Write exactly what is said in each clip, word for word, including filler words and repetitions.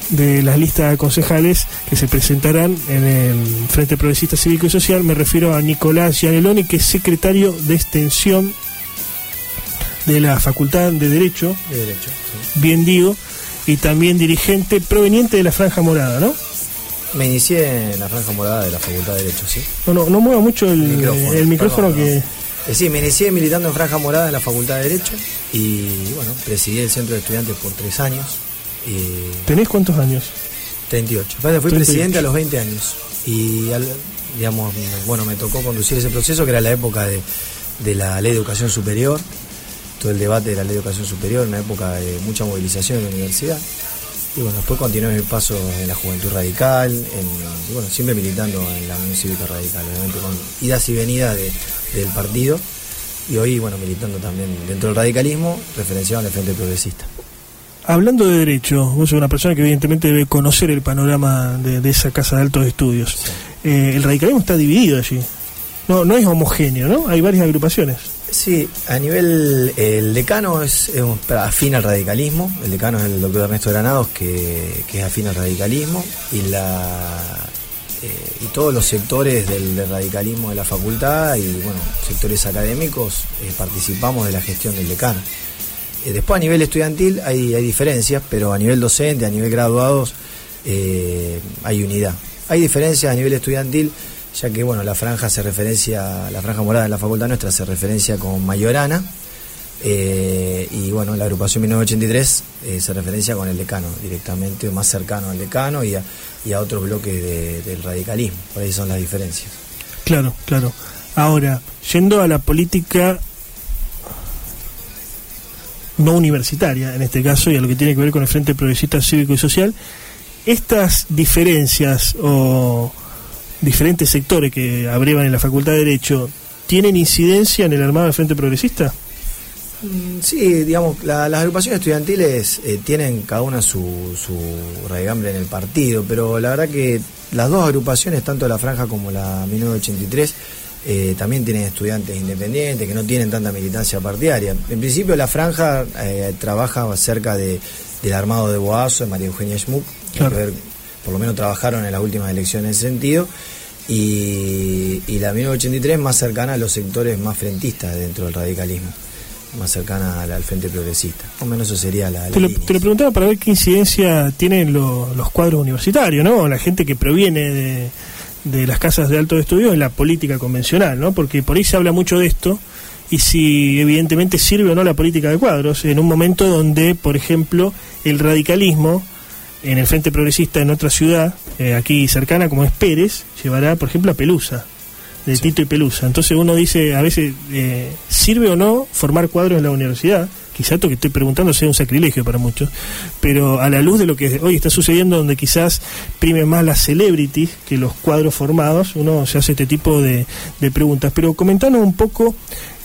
de las listas de concejales que se presentarán en el Frente Progresista Cívico y Social. Me refiero a Nicolás Gianelloni, que es secretario de extensión de la Facultad de Derecho, de Derecho sí. Bien digo, y también dirigente proveniente de la Franja Morada, ¿no? Me inicié en la Franja Morada de la Facultad de Derecho, sí. No, no, no mueva mucho el, el micrófono, el micrófono perdón, que... Eh, sí, me inicié militando en Franja Morada en la Facultad de Derecho y, bueno, presidí el Centro de Estudiantes por tres años. Y... ¿Tenés cuántos años? treinta y ocho. Fui treinta y ocho. Presidente a los veinte años y, al, digamos, bueno, me tocó conducir ese proceso que era la época de, de la Ley de Educación Superior, todo el debate de la Ley de Educación Superior, una época de mucha movilización en la universidad. Y bueno, después continué mi paso en la Juventud Radical, en, y bueno, siempre militando en la Unión Cívica Radical, obviamente con idas y venidas de, del partido, y hoy, bueno, militando también dentro del radicalismo, referenciado en el Frente Progresista. Hablando de derecho, vos sos una persona que evidentemente debe conocer el panorama de, de esa casa de altos estudios. Sí. Eh, el radicalismo está dividido allí, no, no es homogéneo, ¿no? Hay varias agrupaciones. Sí, a nivel, el decano es, es afín al radicalismo, el decano es el doctor Ernesto Granados, que, que es afín al radicalismo, y la eh, y todos los sectores del, del radicalismo de la facultad y bueno, sectores académicos eh, participamos de la gestión del decano. Eh, después a nivel estudiantil hay, hay diferencias, pero a nivel docente, a nivel graduados, eh, hay unidad. Hay diferencias a nivel estudiantil, ya que bueno, la franja se referencia, la franja morada en la facultad nuestra se referencia con Mayorana, eh, y bueno, la agrupación mil novecientos ochenta y tres eh, se referencia con el decano, directamente más cercano al decano y a, y a otros bloques de, del radicalismo. Por ahí son las diferencias. Claro, claro. Ahora, yendo a la política no universitaria, en este caso, y a lo que tiene que ver con el Frente Progresista Cívico y Social, estas diferencias o diferentes sectores que abrevan en la Facultad de Derecho, ¿tienen incidencia en el armado del Frente Progresista? Sí, digamos, la, las agrupaciones estudiantiles eh, tienen cada una su, su raigambre en el partido, pero la verdad que las dos agrupaciones, tanto la Franja como la mil novecientos ochenta y tres, eh, también tienen estudiantes independientes que no tienen tanta militancia partidaria. En principio la Franja eh, trabaja cerca de, del armado de Boazo, de María Eugenia Schmuck, claro. que por lo menos trabajaron en las últimas elecciones en ese sentido, y, y la mil novecientos ochenta y tres más cercana a los sectores más frentistas dentro del radicalismo, más cercana al, al Frente Progresista. O menos eso sería la, la te, lo, te lo preguntaba para ver qué incidencia tienen lo, los cuadros universitarios, ¿no? La gente que proviene de, de las casas de altos estudios en la política convencional, ¿no? Porque por ahí se habla mucho de esto, y si evidentemente sirve o no la política de cuadros, en un momento donde, por ejemplo, el radicalismo en el Frente Progresista en otra ciudad, eh, aquí cercana, como es Pérez, llevará, por ejemplo, a Pelusa, de sí. Tito y Pelusa. Entonces uno dice, a veces, eh, ¿sirve o no formar cuadros en la universidad? Quizá esto que estoy preguntando sea un sacrilegio para muchos, pero a la luz de lo que hoy está sucediendo, donde quizás prime más las celebrities que los cuadros formados, uno se hace este tipo de, de preguntas. Pero comentanos un poco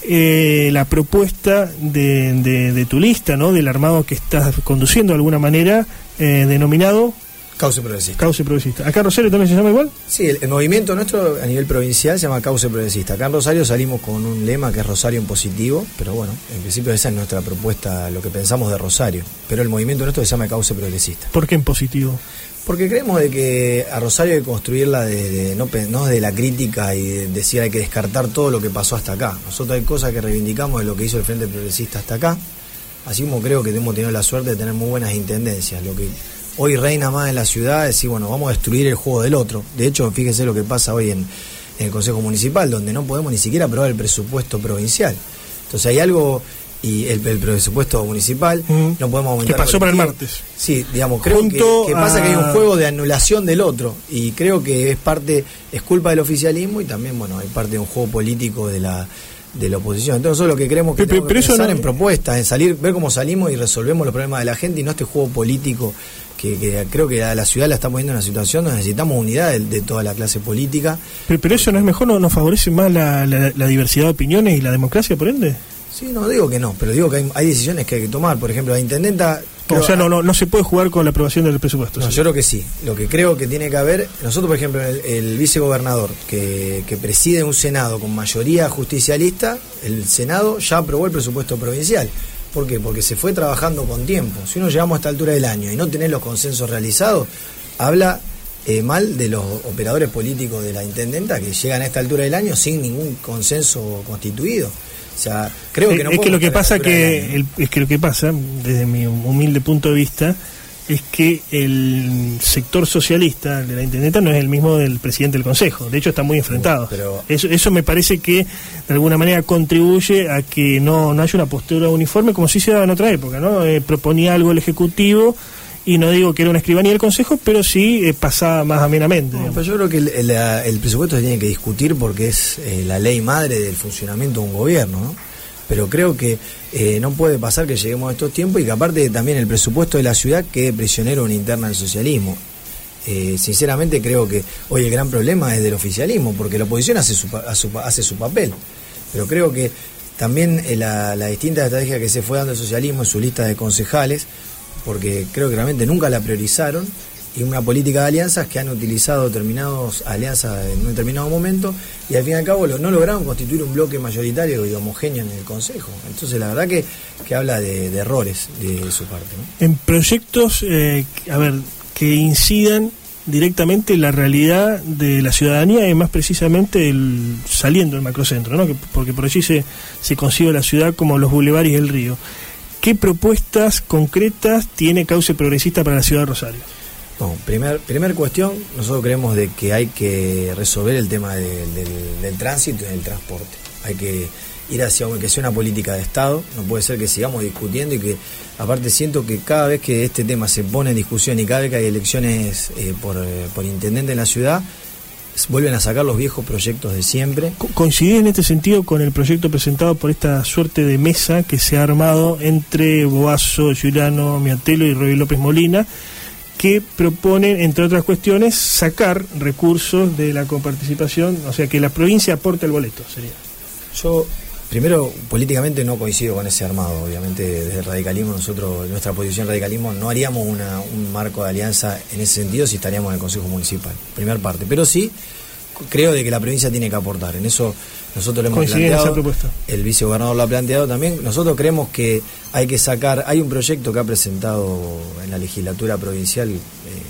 eh, la propuesta de, de, de tu lista, ¿no? Del armado que estás conduciendo de alguna manera, eh, denominado Cauce Progresista. Cauce Progresista. ¿Acá en Rosario también se llama igual? Sí, el, el movimiento nuestro a nivel provincial se llama Cauce Progresista. Acá en Rosario salimos con un lema que es Rosario en positivo, pero bueno, en principio esa es nuestra propuesta, lo que pensamos de Rosario. Pero el movimiento nuestro se llama Cauce Progresista. ¿Por qué en positivo? Porque creemos de que a Rosario hay que construirla de, de, no, no de la crítica y de decir hay que descartar todo lo que pasó hasta acá. Nosotros hay cosas que reivindicamos de lo que hizo el Frente Progresista hasta acá, así como creo que hemos tenido la suerte de tener muy buenas intendencias. Lo que hoy reina más en la ciudad es decir, bueno, vamos a destruir el juego del otro. De hecho, fíjese lo que pasa hoy en, en el Consejo Municipal, donde no podemos ni siquiera aprobar el presupuesto provincial. Entonces hay algo, y el, el presupuesto municipal, mm. no podemos aumentar. ¿Qué pasó para el martes? Sí, digamos, creo que, que pasa a... que hay un juego de anulación del otro, y creo que es parte, es culpa del oficialismo, y también, bueno, hay parte de un juego político de la de la oposición. Entonces nosotros lo que creemos que pero, tenemos pero que pensar no... en propuestas, en salir, ver cómo salimos y resolvemos los problemas de la gente, y no este juego político que, que creo que a la ciudad la está poniendo en una situación donde necesitamos unidad de, de toda la clase política. Pero, pero eso no es mejor, no nos favorece más la, la, la diversidad de opiniones y la democracia, por ende. Sí, no digo que no, pero digo que hay, hay decisiones que hay que tomar. Por ejemplo, la intendenta... O sea, no, no no se puede jugar con la aprobación del presupuesto. No, ¿sí? Yo creo que sí. Lo que creo que tiene que haber... Nosotros, por ejemplo, el, el vicegobernador que, que preside un Senado con mayoría justicialista, el Senado ya aprobó el presupuesto provincial. ¿Por qué? Porque se fue trabajando con tiempo. Si uno llegamos a esta altura del año y no tenés los consensos realizados, habla eh, mal de los operadores políticos de la intendenta que llegan a esta altura del año sin ningún consenso constituido. O sea, creo que no es que lo que pasa que el, es que lo que pasa desde mi humilde punto de vista es que el sector socialista de la intendenta no es el mismo del presidente del consejo. De hecho, están muy enfrentados. Pero eso, eso me parece que de alguna manera contribuye a que no, no haya una postura uniforme como sí se daba en otra época, ¿no? Eh, proponía algo el ejecutivo y no digo que era una escribanía del consejo, pero sí eh, pasaba más amenamente. No, pero yo creo que el, el, el presupuesto se tiene que discutir porque es eh, la ley madre del funcionamiento de un gobierno, ¿no? Pero creo que eh, no puede pasar que lleguemos a estos tiempos y que aparte también el presupuesto de la ciudad quede prisionero en interna del socialismo. Eh, sinceramente creo que hoy el gran problema es del oficialismo, porque la oposición hace su, su, hace su papel. Pero creo que también eh, la, la distinta estrategia que se fue dando el socialismo en su lista de concejales, porque creo que realmente nunca la priorizaron, y una política de alianzas que han utilizado determinadas alianzas en un determinado momento y al fin y al cabo lo, no lograron constituir un bloque mayoritario y homogéneo en el Consejo. Entonces la verdad que, que habla de, de errores de su parte, ¿no? En proyectos, eh, a ver, que incidan directamente en la realidad de la ciudadanía y más precisamente el, saliendo del macrocentro, ¿no? Que, porque por allí se, se concibe la ciudad como los bulevares y el río. ¿Qué propuestas concretas tiene Cauce Progresista para la ciudad de Rosario? No, primer, primer cuestión, nosotros creemos de que hay que resolver el tema de, del, del tránsito y del transporte. Hay que ir hacia que sea una política de Estado, no puede ser que sigamos discutiendo y que, aparte siento que cada vez que este tema se pone en discusión y cada vez que hay elecciones eh, por, eh, por intendente en la ciudad, vuelven a sacar los viejos proyectos de siempre. ¿Coincide en este sentido con el proyecto presentado por esta suerte de mesa que se ha armado entre Boazo, Giuliano, Miatelo y Roy López Molina, que proponen, entre otras cuestiones, sacar recursos de la coparticipación, o sea, que la provincia aporte el boleto, sería? Yo, primero, políticamente no coincido con ese armado, obviamente, desde el radicalismo, nosotros, nuestra posición radicalismo, no haríamos una, un marco de alianza en ese sentido si estaríamos en el Consejo Municipal, primer parte, pero sí, creo de que la provincia tiene que aportar, en eso nosotros lo hemos planteado, esa propuesta. El vicegobernador lo ha planteado también, nosotros creemos que hay que sacar, hay un proyecto que ha presentado en la legislatura provincial eh,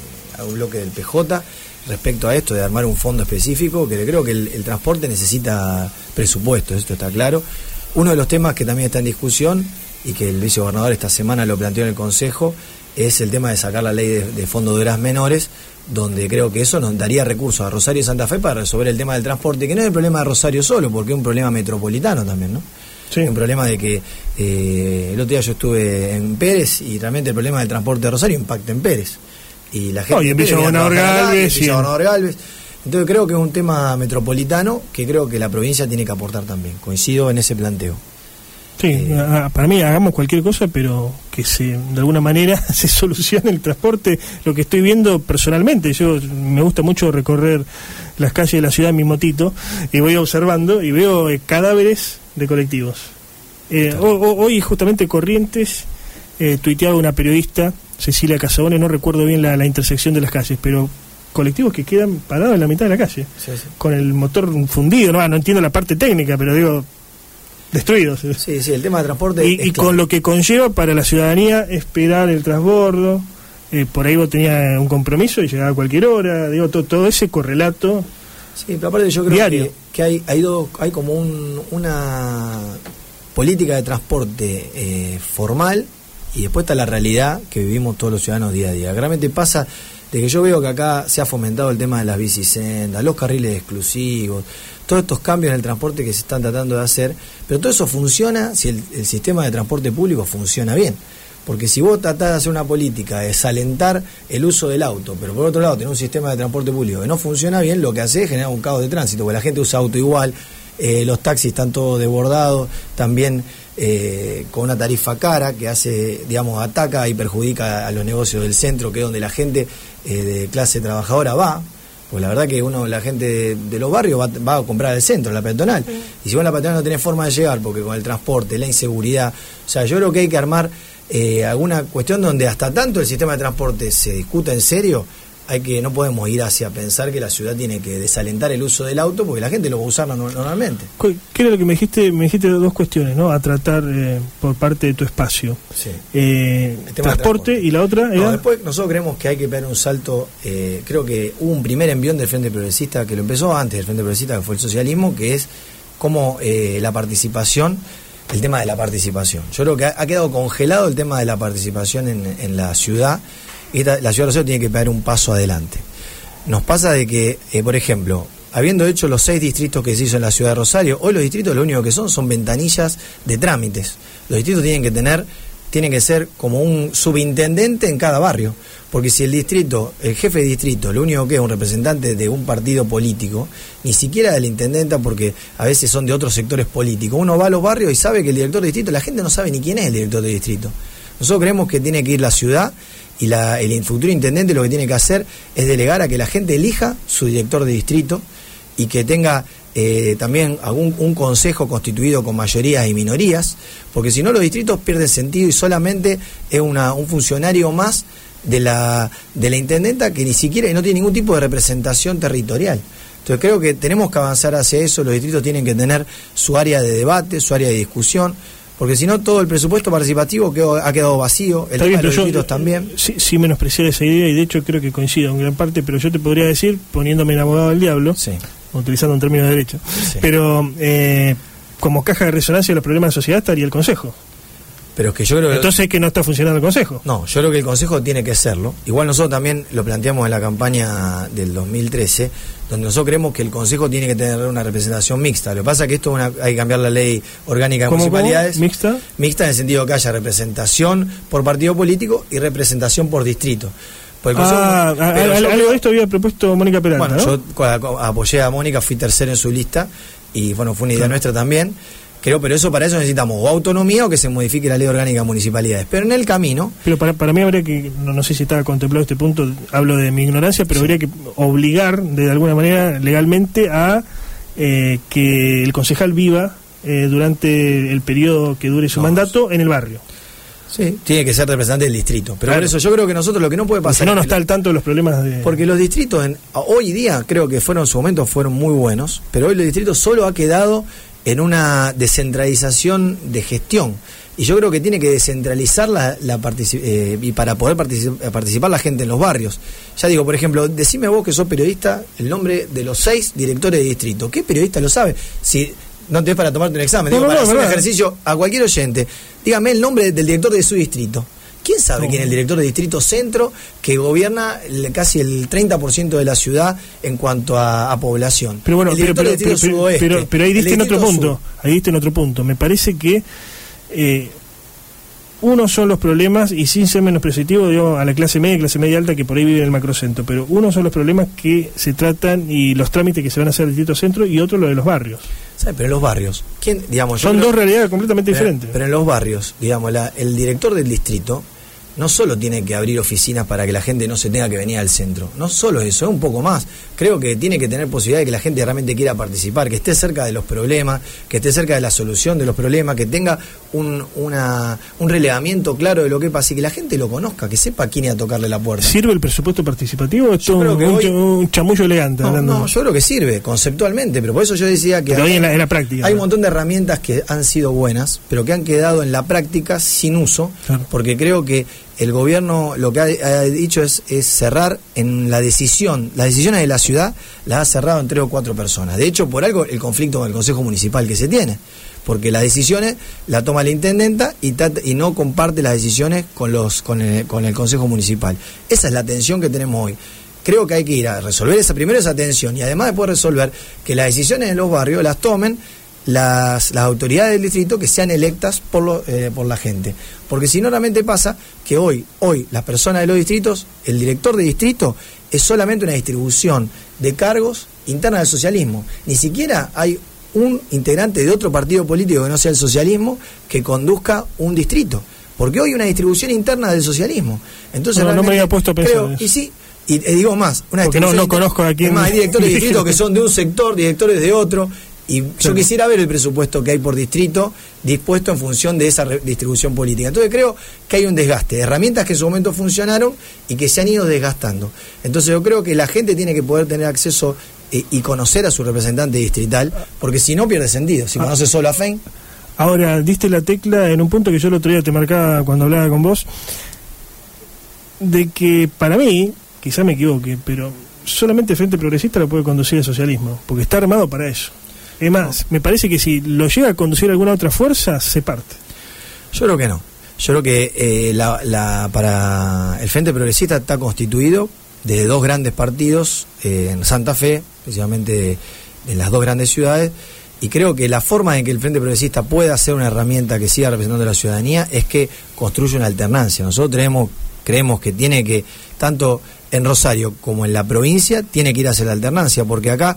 a un bloque del P J respecto a esto de armar un fondo específico, que creo que el, el transporte necesita presupuesto, esto está claro. Uno de los temas que también está en discusión y que el vicegobernador esta semana lo planteó en el Consejo es el tema de sacar la ley de, de fondo de horas menores, donde creo que eso nos daría recursos a Rosario y Santa Fe para resolver el tema del transporte, que no es el problema de Rosario solo, porque es un problema metropolitano también, ¿no? Sí. Es un problema de que eh, el otro día yo estuve en Pérez y realmente el problema del transporte de Rosario impacta en Pérez. Y la gente... Oh, y empieza Gobernador Galvez. Sí. Galvez. Entonces creo que es un tema metropolitano que creo que la provincia tiene que aportar también. Coincido en ese planteo. Sí, eh, para mí hagamos cualquier cosa, pero que se de alguna manera se solucione el transporte. Lo que estoy viendo personalmente, yo me gusta mucho recorrer las calles de la ciudad en mi motito y voy observando y veo eh, cadáveres de colectivos. Eh, o, o, hoy justamente Corrientes eh, tuiteaba una periodista, Cecilia Casabone, no recuerdo bien la, la intersección de las calles, pero colectivos que quedan parados en la mitad de la calle, sí, sí. Con el motor fundido, no, no entiendo la parte técnica, pero digo... destruidos. Sí, sí, el tema de transporte. Y, y con lo que conlleva para la ciudadanía esperar el transbordo, eh, por ahí vos tenías un compromiso y llegaba a cualquier hora, digo, todo, todo ese correlato. Sí, pero aparte yo creo diario. que, que hay, hay, dos, hay como un, una política de transporte eh, formal y después está la realidad que vivimos todos los ciudadanos día a día. Realmente pasa de que yo veo que acá se ha fomentado el tema de las bicisendas, los carriles exclusivos, todos estos cambios en el transporte que se están tratando de hacer, pero todo eso funciona si el, el sistema de transporte público funciona bien. Porque si vos tratás de hacer una política de desalentar el uso del auto, pero por otro lado tenés un sistema de transporte público que no funciona bien, lo que hace es generar un caos de tránsito, porque la gente usa auto igual, eh, los taxis están todos desbordados, también eh, con una tarifa cara que hace, digamos, ataca y perjudica a los negocios del centro, que es donde la gente eh, de clase trabajadora va. Pues la verdad que uno, la gente de, de los barrios va, va a comprar al centro, la peatonal. Sí. Y si vos en la peatonal no tenés forma de llegar, porque con el transporte, la inseguridad, o sea, yo creo que hay que armar eh, alguna cuestión donde hasta tanto el sistema de transporte se discuta en serio, hay que no podemos ir hacia pensar que la ciudad tiene que desalentar el uso del auto porque la gente lo va a usar normalmente. ¿Qué era lo que me dijiste? Me dijiste dos cuestiones, ¿no? A tratar eh, por parte de tu espacio. Sí. Eh, transporte, transporte y la otra era... No, después nosotros creemos que hay que pegar un salto. Eh, creo que hubo un primer envión del Frente Progresista que lo empezó antes del Frente Progresista, que fue el socialismo, que es como eh, la participación, el tema de la participación. Yo creo que ha, ha quedado congelado el tema de la participación en, en la ciudad. Esta, la ciudad de Rosario tiene que pegar un paso adelante. Nos pasa de que, eh, por ejemplo, habiendo hecho los seis distritos que se hizo en la ciudad de Rosario, hoy los distritos lo único que son son ventanillas de trámites. Los distritos tienen que tener, tienen que ser como un subintendente en cada barrio, porque si el distrito, el jefe de distrito, lo único que es un representante de un partido político, ni siquiera de la intendenta, porque a veces son de otros sectores políticos, uno va a los barrios y sabe que el director de distrito, la gente no sabe ni quién es el director de distrito. Nosotros creemos que tiene que ir la ciudad y la, el futuro intendente lo que tiene que hacer es delegar a que la gente elija su director de distrito y que tenga eh, también algún un consejo constituido con mayorías y minorías, porque si no los distritos pierden sentido y solamente es una, un funcionario más de la, de la intendenta que ni siquiera y no tiene ningún tipo de representación territorial. Entonces creo que tenemos que avanzar hacia eso, los distritos tienen que tener su área de debate, su área de discusión, porque si no todo el presupuesto participativo quedó, ha quedado vacío, el Está tema bien, de los yo, distritos también. Sí, sí menospreciar esa idea y de hecho creo que coincido en gran parte, pero yo te podría decir, poniéndome en abogado del diablo, sí, utilizando un término de derecho, sí, pero eh, como caja de resonancia de los problemas de sociedad estaría el Consejo. Pero es que yo creo que... Entonces, ¿que no está funcionando el Consejo? No, yo creo que el Consejo tiene que serlo. Igual nosotros también lo planteamos en la campaña del dos mil trece, donde nosotros creemos que el Consejo tiene que tener una representación mixta. Lo que pasa es que esto es una, hay que cambiar la ley orgánica de ¿Cómo, municipalidades. ¿Cómo? ¿Mixta? Mixta en el sentido que haya representación por partido político y representación por distrito. Por el Consejo, ah, no, algo creo, de esto había propuesto Mónica Peralta, bueno, ¿no? yo cuando apoyé a Mónica, fui tercero en su lista y bueno, fue una idea sí. nuestra también. Creo, pero eso para eso necesitamos o autonomía o que se modifique la ley orgánica de municipalidades. Pero en el camino... Pero para, para mí habría que, no, no sé si estaba contemplado este punto, hablo de mi ignorancia, pero sí. habría que obligar de alguna manera legalmente a eh, que el concejal viva eh, durante el periodo que dure su no, mandato en el barrio. Sí, tiene que ser representante del distrito. Pero claro. por eso yo creo que nosotros lo que no puede pasar... Si no, no está al tanto de los problemas de... Porque los distritos, en, hoy día, creo que fueron en su momento, fueron muy buenos, pero hoy los distritos solo ha quedado en una descentralización de gestión. Y yo creo que tiene que descentralizar la, la particip- eh, y para poder particip- participar la gente en los barrios. Ya digo, por ejemplo, decime vos que sos periodista, el nombre de los seis directores de distrito. ¿Qué periodista lo sabe? Si no te es para tomarte un examen, no, digo, no, para no, hacer no, un ejercicio a cualquier oyente, dígame el nombre del director de su distrito. ¿Quién sabe no. quién es el director de Distrito Centro que gobierna el, casi el treinta por ciento de la ciudad en cuanto a, a población? Pero bueno, el pero, pero, pero, sudoeste, pero, pero ahí diste en otro punto. Sur. Ahí diste en otro punto. Me parece que eh, uno son los problemas, y sin ser menospreciativo, digamos, a la clase media y clase media alta que por ahí vive en el macrocentro, pero uno son los problemas que se tratan y los trámites que se van a hacer al Distrito Centro y otro lo de los barrios. ¿Sabe? Pero en los barrios, ¿quién, digamos, son yo dos creo, realidades completamente pero, diferentes. Pero en los barrios, digamos, la, el director del distrito no solo tiene que abrir oficinas para que la gente no se tenga que venir al centro, no solo eso, es un poco más. Creo que tiene que tener posibilidad de que la gente realmente quiera participar, que esté cerca de los problemas, que esté cerca de la solución de los problemas, que tenga un, una, un relevamiento claro de lo que pasa y que la gente lo conozca, que sepa quién ir a tocarle la puerta. ¿Sirve el presupuesto participativo o es un, un, hoy, un chamullo elegante? No, no, yo creo que sirve conceptualmente, pero por eso yo decía que pero hay en, la, en la práctica hay ¿no? un montón de herramientas que han sido buenas, pero que han quedado en la práctica sin uso, claro. porque creo que el gobierno lo que ha, ha dicho es, es cerrar en la decisión, las decisiones de la ciudad las ha cerrado en tres o cuatro personas. De hecho, por algo el conflicto con el Consejo Municipal que se tiene, porque las decisiones la toma la intendenta y, y no comparte las decisiones con los con el, con el Consejo Municipal. Esa es la tensión que tenemos hoy. Creo que hay que ir a resolver esa primero esa tensión y además después resolver que las decisiones en los barrios las tomen Las, las autoridades del distrito que sean electas por, lo, eh, por la gente, porque si no realmente pasa que hoy, hoy las personas de los distritos, el director de distrito es solamente una distribución de cargos interna del socialismo, ni siquiera hay un integrante de otro partido político que no sea el socialismo que conduzca un distrito, porque hoy hay una distribución interna del socialismo. Entonces no, no me había puesto a pensar creo, y sí, y eh, digo más, una porque no, no conozco a quién más, hay directores de distrito que son de un sector, directores de otro. Y claro. Yo quisiera ver el presupuesto que hay por distrito dispuesto en función de esa distribución política. Entonces creo que hay un desgaste, herramientas que en su momento funcionaron y que se han ido desgastando. Entonces yo creo que la gente tiene que poder tener acceso eh, y conocer a su representante distrital, porque si no pierde sentido. Si ah. conoce solo a Fein. Ahora, diste la tecla en un punto que yo el otro día te marcaba cuando hablaba con vos, de que para mí, quizá me equivoque, pero solamente el Frente Progresista lo puede conducir el socialismo, porque está armado para eso. Es más, me parece que si lo llega a conducir alguna otra fuerza, se parte. Yo creo que no. Yo creo que eh, la, la, para el Frente Progresista está constituido de dos grandes partidos, eh, en Santa Fe, especialmente en las dos grandes ciudades, y creo que la forma en que el Frente Progresista pueda ser una herramienta que siga representando a la ciudadanía es que construye una alternancia. Nosotros tenemos, creemos que tiene que, tanto en Rosario como en la provincia, tiene que ir hacia la alternancia, porque acá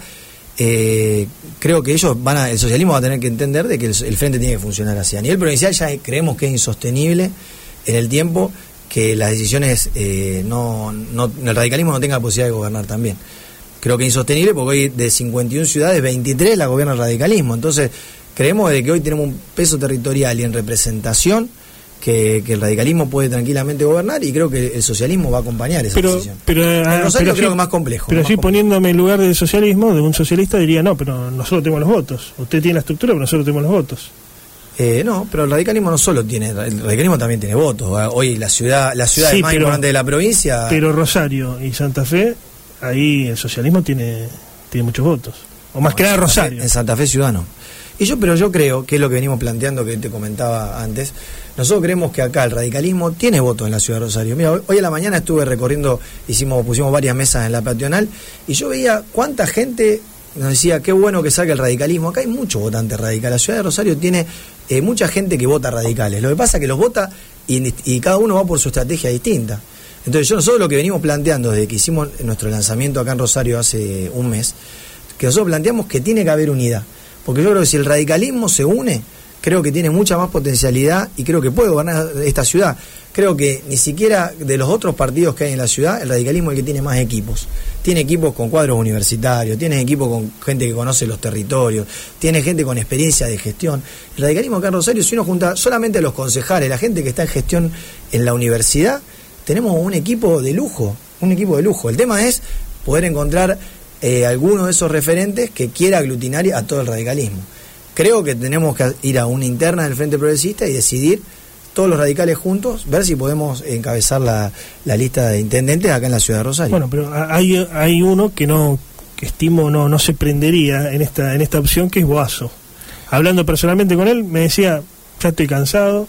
Eh, creo que ellos van a, el socialismo va a tener que entender de que el, el frente tiene que funcionar así. A nivel provincial ya creemos que es insostenible en el tiempo que las decisiones eh, no, no, el radicalismo no tenga la posibilidad de gobernar también. Creo que es insostenible porque hoy de cincuenta y una ciudades, veintitrés la gobierna el radicalismo. Entonces creemos de que hoy tenemos un peso territorial y en representación Que, que el radicalismo puede tranquilamente gobernar, y creo que el socialismo va a acompañar esa pero, decisión. Pero, en Rosario pero creo sí, que más complejo. Pero más sí, complejo. poniéndome en lugar del socialismo, de un socialista, diría, no, pero nosotros tenemos los votos. Usted tiene la estructura, pero nosotros tenemos los votos. Eh, no, pero el radicalismo no solo tiene, el radicalismo también tiene votos. Hoy la ciudad, la ciudad sí, más pero, importante de la provincia. Pero Rosario y Santa Fe, ahí el socialismo tiene, tiene muchos votos. O más no, que nada Rosario. Fe, en Santa Fe ciudadano. Y yo, pero yo creo que es lo que venimos planteando, que te comentaba antes. Nosotros creemos que acá el radicalismo tiene votos en la ciudad de Rosario. Mira, hoy, hoy a la mañana estuve recorriendo, hicimos, pusimos varias mesas en la peatonal, y yo veía cuánta gente nos decía, qué bueno que saque el radicalismo. Acá hay mucho votante radical. La ciudad de Rosario tiene eh, mucha gente que vota radicales. Lo que pasa es que los vota y, y cada uno va por su estrategia distinta. Entonces yo nosotros lo que venimos planteando desde que hicimos nuestro lanzamiento acá en Rosario hace un mes, que nosotros planteamos que tiene que haber unidad. Porque yo creo que si el radicalismo se une, creo que tiene mucha más potencialidad y creo que puede gobernar esta ciudad. Creo que ni siquiera de los otros partidos que hay en la ciudad, el radicalismo es el que tiene más equipos. Tiene equipos con cuadros universitarios, tiene equipos con gente que conoce los territorios, tiene gente con experiencia de gestión. El radicalismo acá en Rosario, si uno junta solamente a los concejales, la gente que está en gestión en la universidad, tenemos un equipo de lujo, un equipo de lujo. El tema es poder encontrar Eh, alguno de esos referentes que quiera aglutinar a todo el radicalismo. Creo que tenemos que ir a una interna del Frente Progresista y decidir todos los radicales juntos, ver si podemos encabezar la, la lista de intendentes acá en la ciudad de Rosario. Bueno, pero hay, hay uno que no, que estimo no, no se prendería en esta, en esta opción, que es Boazo. Hablando personalmente con él, me decía, ya estoy cansado,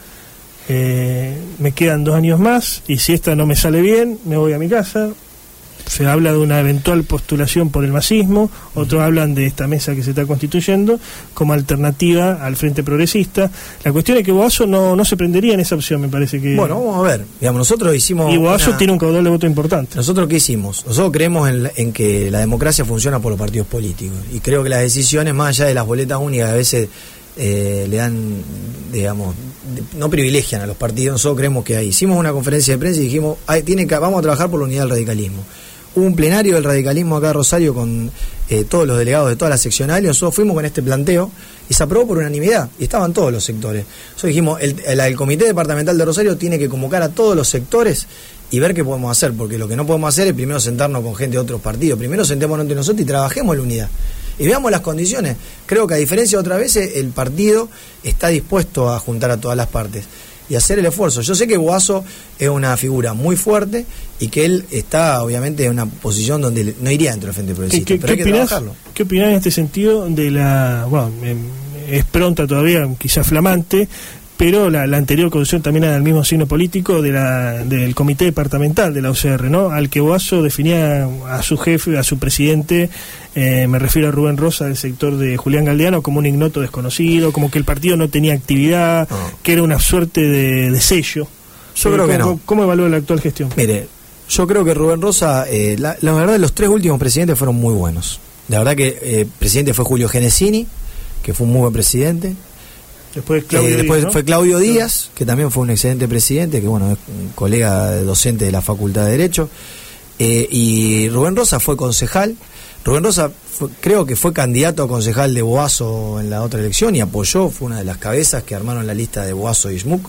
eh, me quedan dos años más, y si esta no me sale bien, me voy a mi casa. Se habla de una eventual postulación por el masismo, otros hablan de esta mesa que se está constituyendo como alternativa al Frente Progresista. La cuestión es que Boazo no, no se prendería en esa opción, me parece que... Bueno, vamos a ver, digamos, nosotros hicimos... Y Boazo una... tiene un caudal de voto importante. ¿Nosotros qué hicimos? Nosotros creemos en, en que la democracia funciona por los partidos políticos, y creo que las decisiones, más allá de las boletas únicas, a veces eh, le dan, digamos, no privilegian a los partidos. Nosotros creemos que ahí hicimos una conferencia de prensa y dijimos, ay, tiene que, vamos a trabajar por la unidad del radicalismo. Hubo un plenario del radicalismo acá en Rosario con eh, todos los delegados de todas las seccionales. Nosotros fuimos con este planteo y se aprobó por unanimidad, y estaban todos los sectores. Nosotros dijimos, el, el, el Comité Departamental de Rosario tiene que convocar a todos los sectores y ver qué podemos hacer, porque lo que no podemos hacer es primero sentarnos con gente de otros partidos. Primero sentémonos entre nosotros y trabajemos en la unidad y veamos las condiciones. Creo que a diferencia de otras veces, el partido está dispuesto a juntar a todas las partes y hacer el esfuerzo. Yo sé que Boazo es una figura muy fuerte y que él está obviamente en una posición donde no iría dentro del Frente Progresista, ¿Qué, pero qué hay que opinás, trabajarlo. ¿Qué opinás en este sentido de la... Bueno, es pronta todavía, quizás flamante, pero la, la anterior conducción también era del mismo signo político de la, del Comité Departamental de la U C R, ¿no? Al que Boazo definía a su jefe, a su presidente, eh, me refiero a Rubén Rosa, del sector de Julián Galdeano, como un ignoto desconocido, como que el partido no tenía actividad, no. que era una suerte de, de sello. Yo eh, creo que ¿cómo, no. ¿Cómo evalúa la actual gestión? Mire, yo creo que Rubén Rosa, eh, la, la verdad, los tres últimos presidentes fueron muy buenos. La verdad que eh, presidente fue Julio Genesini, que fue un muy buen presidente. Después, Claudio eh, después Díaz, ¿no? fue Claudio Díaz, que también fue un excelente presidente, que bueno, es un colega docente de la Facultad de Derecho. Eh, y Rubén Rosa fue concejal, Rubén Rosa fue, creo que fue candidato a concejal de Boazo en la otra elección y apoyó, fue una de las cabezas que armaron la lista de Boazo y Schmuck,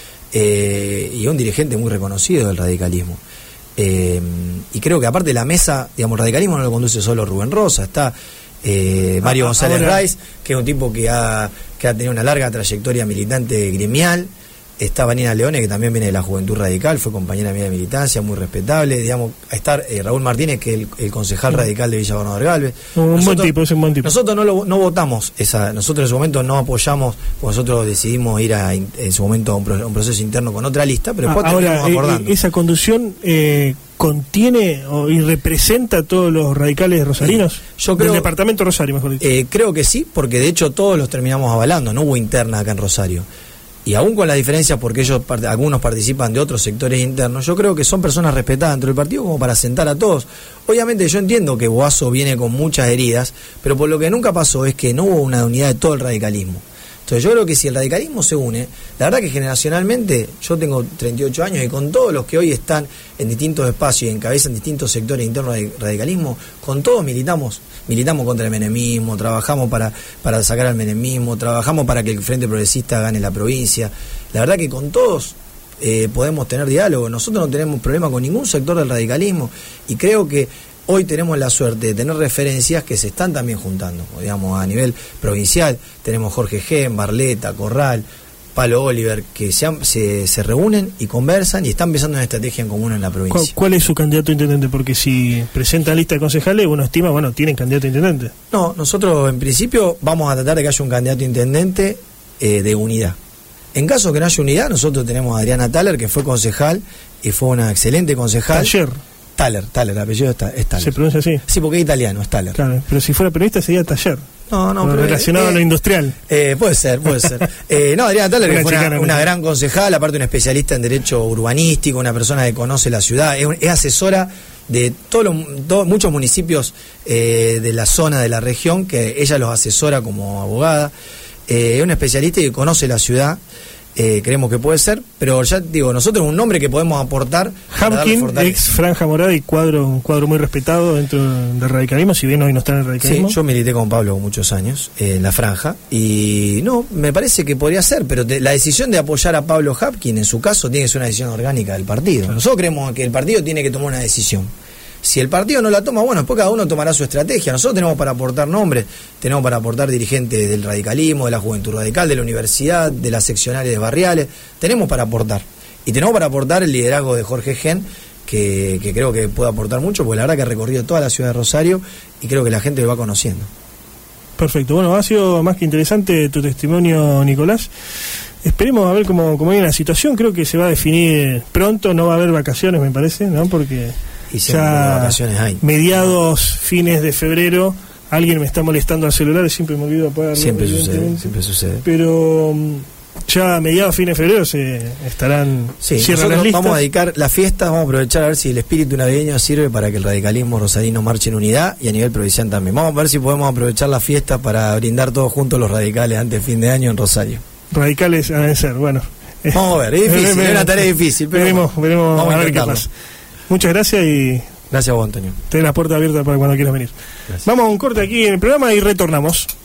eh, y un dirigente muy reconocido del radicalismo. Eh, y creo que aparte de la mesa, digamos, radicalismo no lo conduce solo Rubén Rosa, está eh, Mario ah, González ahora... Raiz, que es un tipo que ha, que ha tenido una larga trayectoria militante gremial. Está Vanina Leone, que también viene de la Juventud Radical, fue compañera mía de militancia, muy respetable. Digamos, a estar eh, Raúl Martínez, que es el, el concejal radical de Villa Gobernador Galvez. Un nosotros, buen tipo, es un buen tipo. Nosotros no, lo, no votamos, esa, nosotros en su momento no apoyamos, nosotros decidimos ir a, en su momento a un, pro, un proceso interno con otra lista, pero después ah, terminamos ahora, acordando. Eh, ¿esa conducción eh, contiene o, y representa a todos los radicales rosarinos? Yo creo, del departamento Rosario, mejor dicho. Eh, creo que sí, porque de hecho todos los terminamos avalando, no hubo interna acá en Rosario. Y aún con las diferencias, porque ellos algunos participan de otros sectores internos, yo creo que son personas respetadas dentro del partido como para sentar a todos. Obviamente yo entiendo que Boazo viene con muchas heridas, pero por lo que nunca pasó es que no hubo una unidad de todo el radicalismo. Entonces yo creo que si el radicalismo se une, la verdad que generacionalmente, yo tengo treinta y ocho años y con todos los que hoy están en distintos espacios y encabezan distintos sectores internos del radicalismo, con todos militamos, militamos contra el menemismo, trabajamos para, para sacar al menemismo, trabajamos para que el Frente Progresista gane la provincia. La verdad que con todos eh, podemos tener diálogo, nosotros no tenemos problema con ningún sector del radicalismo y creo que hoy tenemos la suerte de tener referencias que se están también juntando, digamos, a nivel provincial. Tenemos Jorge Gen, Barleta, Corral, Palo Oliver, que se, han, se, se reúnen y conversan y están pensando en una estrategia en común en la provincia. ¿Cuál, cuál es su candidato a intendente? Porque si presentan lista de concejales, uno estima, bueno, tienen candidato a intendente. No, nosotros en principio vamos a tratar de que haya un candidato a intendente eh, de unidad. En caso que no haya unidad, nosotros tenemos a Adriana Thaler, que fue concejal y fue una excelente concejal. Taller. Thaler, Thaler, el apellido es Thaler. ¿Se pronuncia así? Sí, porque es italiano, es Thaler. Claro, pero si fuera periodista sería Taller. No, no, pero, relacionado eh, a lo industrial. Eh, puede ser, puede ser. Eh, no, Adriana Thaler, que fue una, una gran concejal, aparte una especialista en derecho urbanístico, una persona que conoce la ciudad, es, es asesora de todos los, todo, muchos municipios eh, de la zona, de la región, que ella los asesora como abogada. Eh, es una especialista que conoce la ciudad. Eh, creemos que puede ser, pero ya digo, nosotros un nombre que podemos aportar. Hamkin, ex Franja Morada y cuadro, un cuadro muy respetado dentro del radicalismo, si bien hoy no está en el radicalismo. Sí, yo milité con Pablo muchos años eh, en la Franja y no, me parece que podría ser, pero te, la decisión de apoyar a Pablo Hamkin en su caso tiene que ser una decisión orgánica del partido. Claro. Nosotros creemos que el partido tiene que tomar una decisión. Si el partido no la toma, bueno, después cada uno tomará su estrategia. Nosotros tenemos para aportar nombres, tenemos para aportar dirigentes del radicalismo, de la Juventud Radical, de la universidad, de las seccionales barriales, tenemos para aportar. Y tenemos para aportar el liderazgo de Jorge Gen, que, que creo que puede aportar mucho, porque la verdad que ha recorrido toda la ciudad de Rosario y creo que la gente lo va conociendo. Perfecto, bueno, ha sido más que interesante tu testimonio, Nicolás. Esperemos a ver cómo, cómo viene la situación, creo que se va a definir pronto, no va a haber vacaciones, me parece, ¿no? Porque... Y ya vacaciones hay. Mediados, fines de febrero, alguien me está molestando al celular, siempre me olvido apagarlo. Siempre sucede, siempre sucede. Pero ya a mediados, fines de febrero se estarán... Sí, nosotros vamos a dedicar la fiesta, vamos a aprovechar a ver si el espíritu navideño sirve para que el radicalismo rosarino marche en unidad y a nivel provincial también. Vamos a ver si podemos aprovechar la fiesta para brindar todos juntos los radicales antes del fin de año en Rosario. Radicales a vencer, bueno. Vamos a ver, es difícil, es una tarea difícil, pero veremos, veremos vamos a ver qué pasa. Muchas gracias y... Gracias a vos, Antonio. Ten la puerta abierta para cuando quieras venir. Gracias. Vamos a un corte aquí en el programa y retornamos.